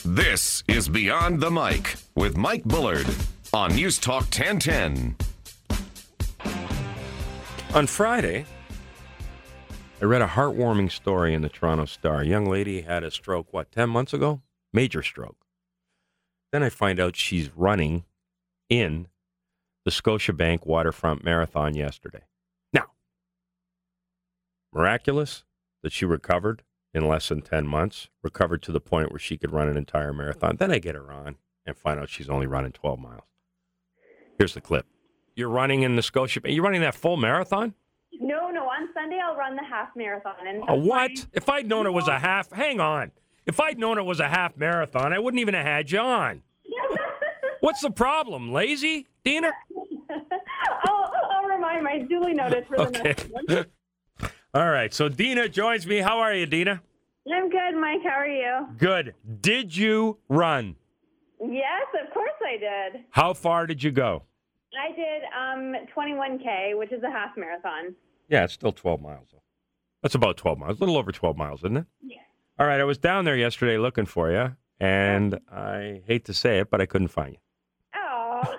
This is Beyond the Mic with Mike Bullard on News Talk 1010. On Friday, I read a heartwarming story in the Toronto Star. A young lady had a stroke, 10 months ago? Major stroke. Then I find out she's running in the Scotiabank Waterfront Marathon yesterday. Now, miraculous that she recovered in less than 10 months, recovered to the point where she could run an entire marathon. Then I get her on and find out she's only running 12 miles. Here's the clip. You're running in the Scotiabank. You're running that full marathon? No. On Sunday, I'll run the half marathon. And What? If I'd known it was a half, hang on. If I'd known it was a half marathon, I wouldn't even have had you on. What's the problem? Lazy, Dina? I'll remind my duly noted for the next one. All right. So Dina joins me. How are you, Dina? I'm good, Mike. How are you? Good. Did you run? Yes, of course I did. How far did you go? I did 21K, which is a half marathon. Yeah, it's still 12 miles. That's about 12 miles. A little over 12 miles, isn't it? Yeah. All right. I was down there yesterday looking for you, and I hate to say it, but I couldn't find you. Oh.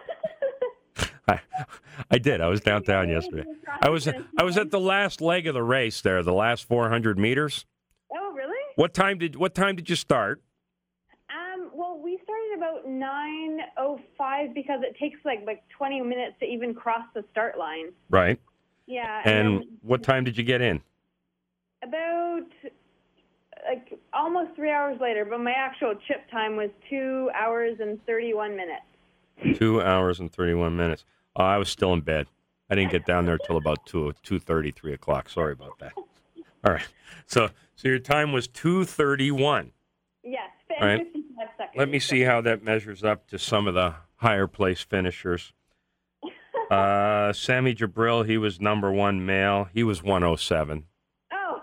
I did. I was downtown yesterday. I was at the last leg of the race there, the last 400 meters. Oh, really? What time did you start? Well, we started about 9:05 because it takes like 20 minutes to even cross the start line. Right. Yeah. And what time did you get in? About almost 3 hours later, but my actual chip time was 2 hours and 31 minutes. 2 hours and 31 minutes. Oh, I was still in bed. I didn't get down there till about 2:30, 3 o'clock. Sorry about that. All right. So your time was 2:31. Yes, all right. 55 seconds. Let me see how that measures up to some of the higher place finishers. Sammy Jabril, he was number one male. He was 107. Oh.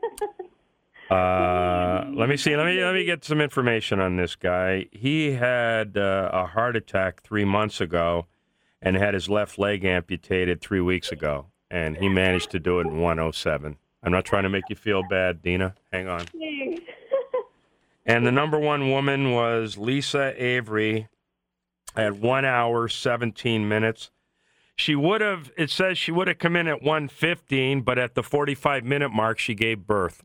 Let me see. Let me get some information on this guy. He had a heart attack 3 months ago and had his left leg amputated 3 weeks ago, and he managed to do it in 107. I'm not trying to make you feel bad, Dina. Hang on. Thanks. And the number one woman was Lisa Avery at 1 hour, 17 minutes. It says she would have come in at 1:15, but at the 45-minute mark, she gave birth.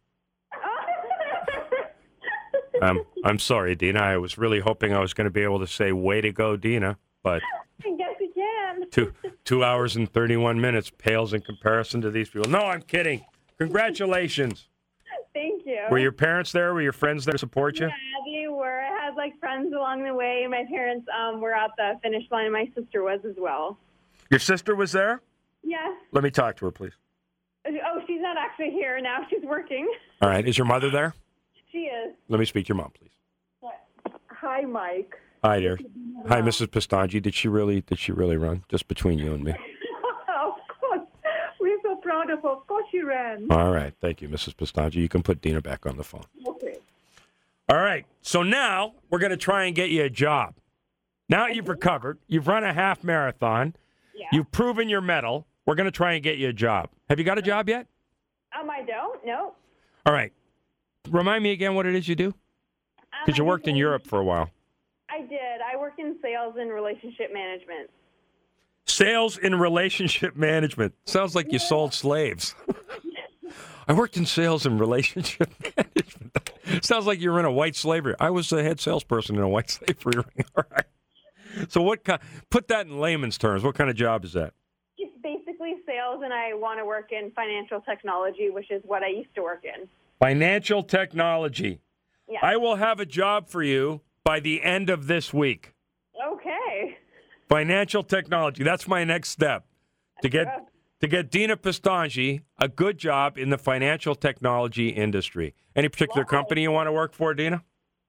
I'm sorry, Dina. I was really hoping I was going to be able to say, way to go, Dina, but I guess you can. 2 hours and 31 minutes pales in comparison to these people. No, I'm kidding. Congratulations. Thank you. Were your parents there? Were your friends there to support you? Yeah, they were. I had friends along the way. My parents were at the finish line. My sister was as well. Your sister was there? Yes. Let me talk to her, please. Oh, she's not actually here now. She's working. All right. Is your mother there? She is. Let me speak to your mom, please. Hi, Mike. Hi, dear. Hi, Mrs. Pistangi. Did she really run? Just between you and me. Of course. We're so proud of her. Of course she ran. All right. Thank you, Mrs. Pistangi. You can put Dina back on the phone. Okay. All right. So now we're going to try and get you a job. Now you've recovered. You've run a half marathon. Yeah. You've proven your mettle. We're going to try and get you a job. Have you got a job yet? I don't. No. All right. Remind me again what it is you do? Because you worked in Europe for a while. I did. I work in sales and relationship management. Sales and relationship management. Sounds like you sold slaves. I worked in sales and relationship management. Sounds like you were in a white slavery. I was the head salesperson in a white slavery ring. All right. So put that in layman's terms. What kind of job is that? It's basically sales, and I want to work in financial technology, which is what I used to work in. Financial technology. Yeah. I will have a job for you by the end of this week. Okay. Financial technology. That's my next step. To get Dina Pistangi a good job in the financial technology industry. Any particular company you want to work for, Dina?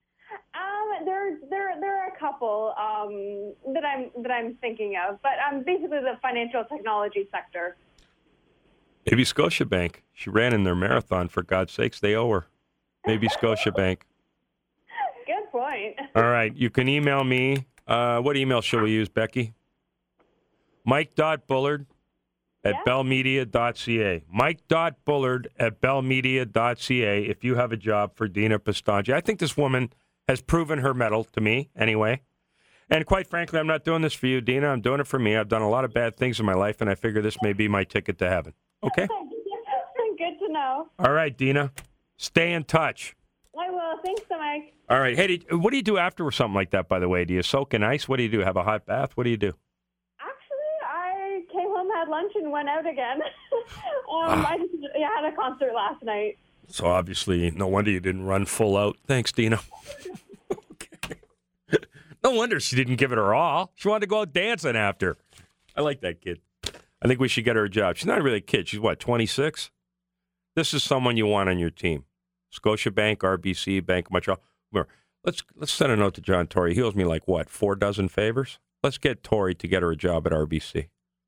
There are a couple that I'm thinking of, but basically the financial technology sector. Maybe Scotiabank. She ran in their marathon, for God's sakes. They owe her. Maybe Scotiabank. Good point. All right. You can email me. What email shall we use, Becky? Mike.Bullard at bellmedia.ca. Mike.Bullard at bellmedia.ca if you have a job for Dina Pistangi. I think this woman has proven her mettle to me anyway. And quite frankly, I'm not doing this for you, Dina. I'm doing it for me. I've done a lot of bad things in my life, and I figure this may be my ticket to heaven. Okay? Good to know. All right, Dina. Stay in touch. I will. Thanks, Mike. All right. Hey, what do you do after something like that, by the way? Do you soak in ice? What do you do? Have a hot bath? What do you do? Actually, I came home, had lunch, and went out again. I had a concert last night. So obviously, no wonder you didn't run full out. Thanks, Dina. Okay. No wonder she didn't give it her all. She wanted to go out dancing after. I like that kid. I think we should get her a job. She's not really a kid. She's, 26? This is someone you want on your team. Scotiabank, RBC, Bank of Montreal. Let's send a note to John Tory. He owes me 4 dozen favors? Let's get Tory to get her a job at RBC.